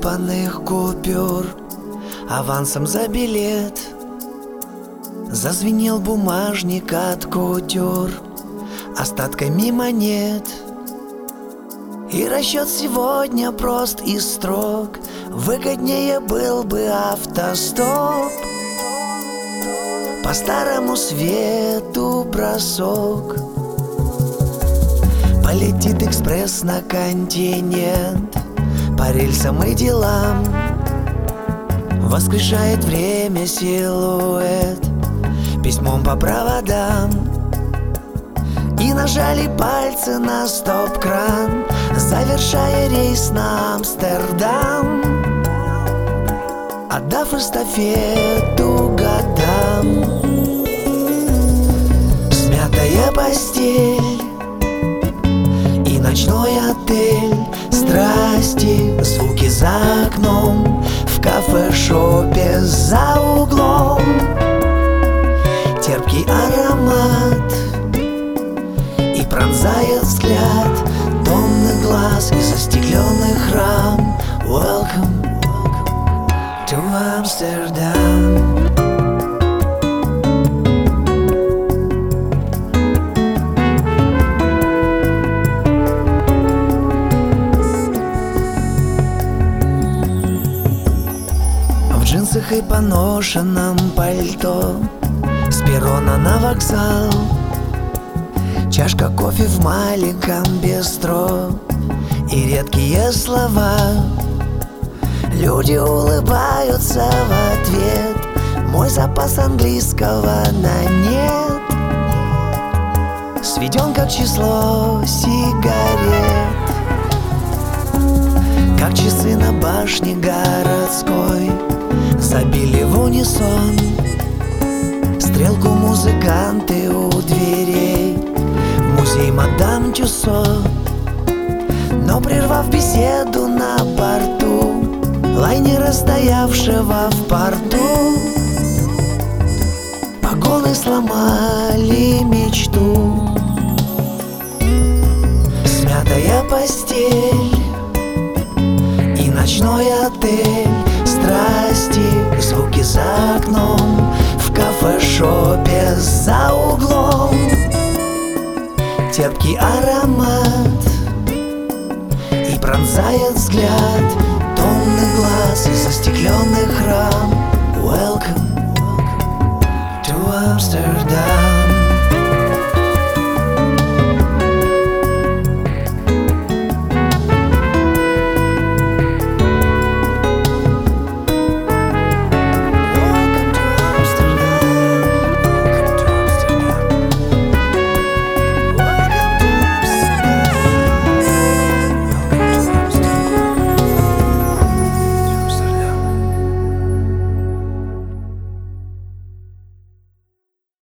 засыпанных купюр, авансом за билет. Зазвенел бумажник от кутюр остатками монет. И расчет сегодня прост и строг, выгоднее был бы автостоп. По старому свету бросок, полетит экспресс на континент. По рельсам и делам воскрешает время силуэт письмом по проводам. И нажали пальцы на стоп-кран, завершая рейс на Амстердам, отдав эстафету годам. Смятая постель и ночной отель, страсти, звуки за окном, в кафешопе за углом. Терпкий аромат и пронзает взгляд томных глаз и застекленных рам. Welcome to Amsterdam. В джинсах и поношенном пальто с перрона на вокзал, чашка кофе в маленьком бистро и редкие слова. Люди улыбаются в ответ, мой запас английского на нет сведен как число сигарет. Как часы на башне городской забили в унисон стрелку музыканты у дверей в музей мадам Тюссо. Но прервав беседу на борту лайнера, стоявшего в порту, погоны сломали мечту. Смятая постель и ночной отель, страсти, звуки за окном, в кафешопе за углом. Терпкий аромат и пронзает взгляд томных глаз и застекленных рам. Welcome to Amsterdam.